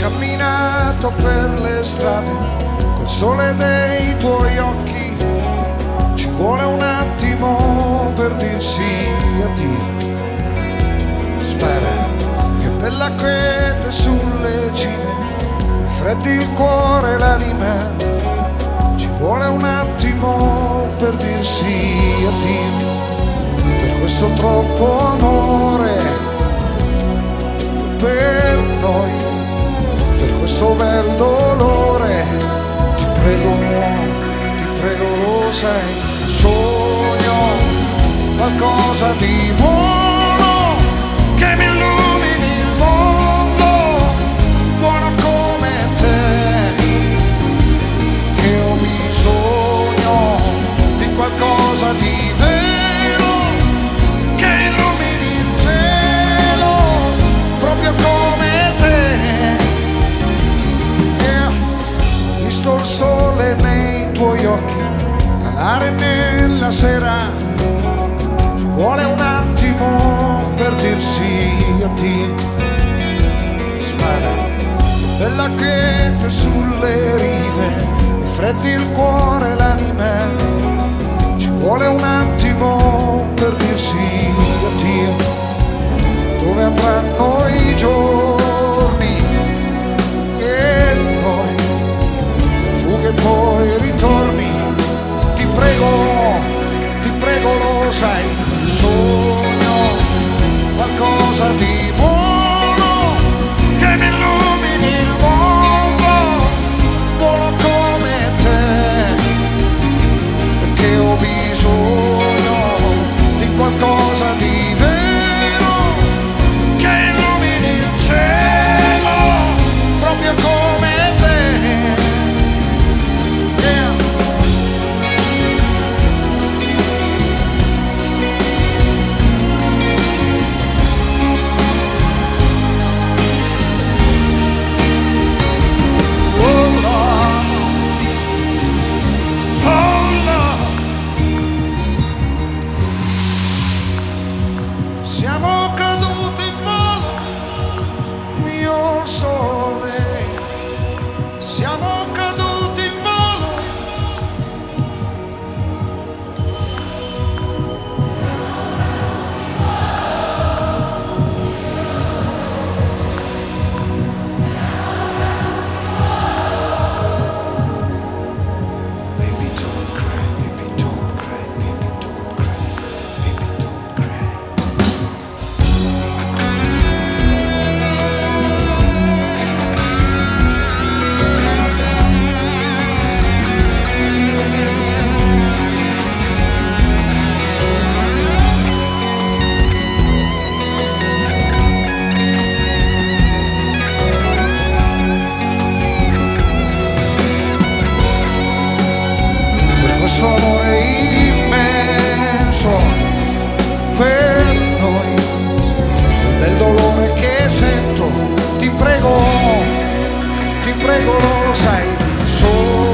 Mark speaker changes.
Speaker 1: camminato per le strade col sole dei tuoi occhi, ci vuole un attimo per dirsi addio. Spera che bella quiete sulle cime, mi freddi il cuore e l'anima, ci vuole un attimo per dirsi addio. Per questo troppo amore per noi, per questo bel dolore, ti prego, lo sai, sogno qualcosa di buono che mi illumini il mondo, buono come te, che ho bisogno di qualcosa di vero che illumini il cielo proprio come te. Visto il sole nei tuoi occhi calare nella sera, ci vuole un attimo per dirsi addio. Spara bella quiete sulle rive, mi freddi il cuore e l'anima, ci vuole un attimo per dirsi addio. Dove andranno i giorni e poi fughe e poi ritorni, ti prego, lo sai, sogno qualcosa di buono che mi illumini il mondo, buono come te, perché ho bisogno di qualcosa di vero che illumini il cielo proprio come te. Siamo caduti in volo, mio sole, siamo caduti in volo. Baby don't cry, baby don't cry, baby don't cry, baby don't cry. Per questo amore immenso per noi, del dolore che sento, ti prego, lo sai, solo